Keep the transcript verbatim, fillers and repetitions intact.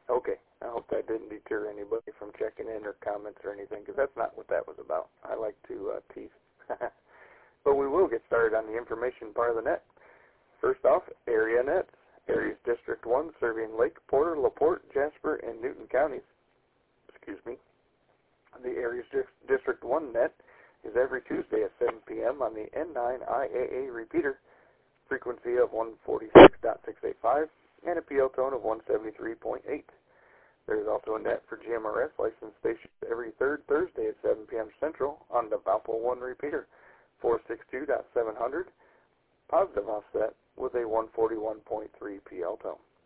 Okay. I hope that didn't deter anybody from checking in or comments or anything, because that's not what that was about. I like to uh, tease. But we will get started on the information part of the net. First off, Area Nets. Area's District one serving Lake, Porter, LaPorte, Jasper, and Newton counties. Excuse me. The Area's District one net is every Tuesday at seven p.m. on the N nine I A A repeater, frequency of one forty-six point six eight five, and a P L tone of one seventy-three point eight. There is also a net for G M R S licensed stations every third Thursday at seven p.m. Central on the Valpo one repeater, four sixty-two point seven hundred, positive offset with a one forty-one point three P L tone.